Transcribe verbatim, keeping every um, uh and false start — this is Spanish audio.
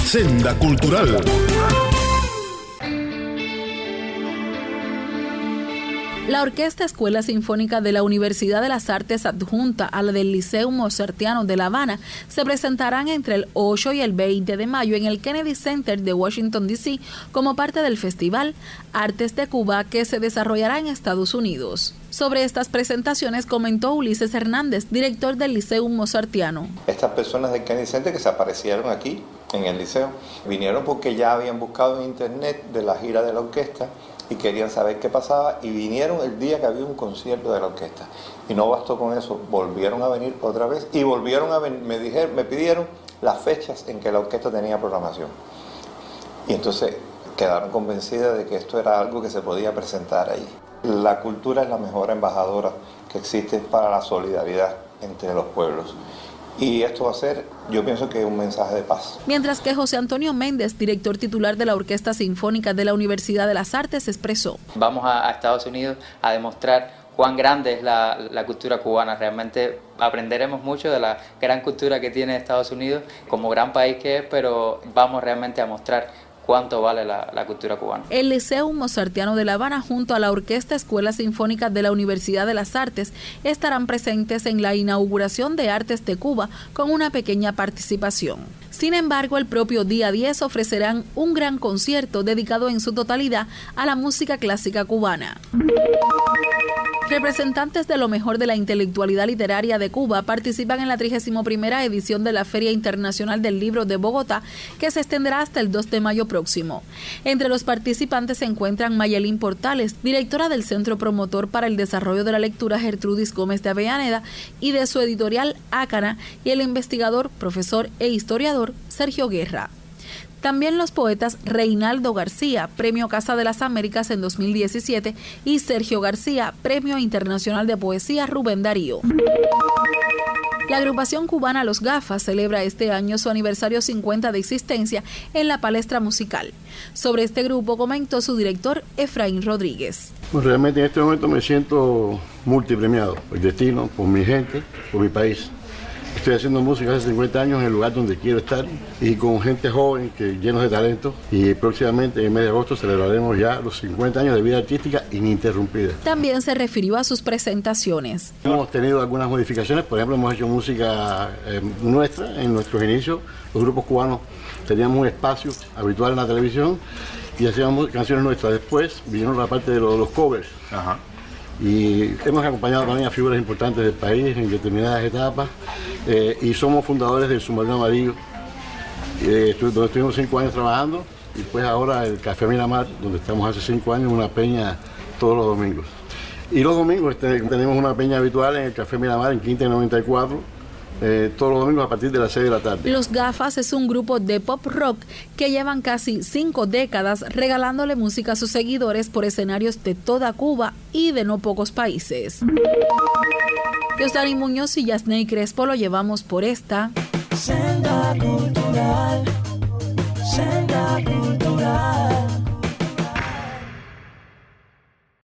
Senda Cultural. La Orquesta Escuela Sinfónica de la Universidad de las Artes, adjunta a la del Liceo Mozartiano de La Habana, se presentarán entre el ocho y el veinte de mayo en el Kennedy Center de Washington, D C como parte del festival Artes de Cuba que se desarrollará en Estados Unidos. Sobre estas presentaciones comentó Ulises Hernández, director del Liceo Mozartiano. Estas personas del Kennedy Center que se aparecieron aquí en el liceo vinieron porque ya habían buscado en internet de la gira de la orquesta y querían saber qué pasaba, y vinieron el día que había un concierto de la orquesta. Y no bastó con eso, volvieron a venir otra vez y volvieron a venir, me dijeron, me pidieron las fechas en que la orquesta tenía programación. Y entonces quedaron convencidas de que esto era algo que se podía presentar allí. La cultura es la mejor embajadora que existe para la solidaridad entre los pueblos. Y esto va a ser, yo pienso que un mensaje de paz. Mientras que José Antonio Méndez, director titular de la Orquesta Sinfónica de la Universidad de las Artes, expresó: Vamos a, a Estados Unidos a demostrar cuán grande es la, la cultura cubana. Realmente aprenderemos mucho de la gran cultura que tiene Estados Unidos, como gran país que es, pero vamos realmente a mostrar cuánto vale la, la cultura cubana. El Liceo Mozartiano de La Habana junto a la Orquesta Escuela Sinfónica de la Universidad de las Artes estarán presentes en la inauguración de Artes de Cuba con una pequeña participación. Sin embargo, el propio día diez ofrecerán un gran concierto dedicado en su totalidad a la música clásica cubana. Representantes de lo mejor de la intelectualidad literaria de Cuba participan en la trigésima primera edición de la Feria Internacional del Libro de Bogotá, que se extenderá hasta el dos de mayo próximo. Entre los participantes se encuentran Mayelín Portales, directora del Centro Promotor para el Desarrollo de la Lectura Gertrudis Gómez de Avellaneda y de su editorial Ácana, y el investigador, profesor e historiador Sergio Guerra. También los poetas Reinaldo García, Premio Casa de las Américas en dos mil diecisiete, y Sergio García, Premio Internacional de Poesía Rubén Darío. La agrupación cubana Los Gafas celebra este año su aniversario cincuenta de existencia en la palestra musical. Sobre este grupo comentó su director Efraín Rodríguez. Pues realmente en este momento me siento multipremiado por el destino, por mi gente, por mi país. Estoy haciendo música hace cincuenta años en el lugar donde quiero estar y con gente joven, que llenos de talento, y próximamente en el mes de agosto celebraremos ya los cincuenta años de vida artística ininterrumpida. También se refirió a sus presentaciones. Hemos tenido algunas modificaciones, por ejemplo hemos hecho música eh, nuestra en nuestros inicios. Los grupos cubanos teníamos un espacio habitual en la televisión y hacíamos canciones nuestras. Después vinieron la parte de los, los covers. Ajá. Y hemos acompañado también a figuras importantes del país en determinadas etapas, eh, y somos fundadores del Submarino Amarillo, eh, donde estuvimos cinco años trabajando, y pues ahora el Café Miramar, donde estamos hace cinco años, una peña todos los domingos. Y los domingos este, tenemos una peña habitual en el Café Miramar en Quinta y noventa y cuatro, Eh, todos los domingos a partir de las seis de la tarde. Los Gafas es un grupo de pop rock que llevan casi cinco décadas regalándole música a sus seguidores por escenarios de toda Cuba y de no pocos países. Yosdani Muñoz y Yasney Crespo lo llevamos por esta Senda Cultural, Senda Cultural.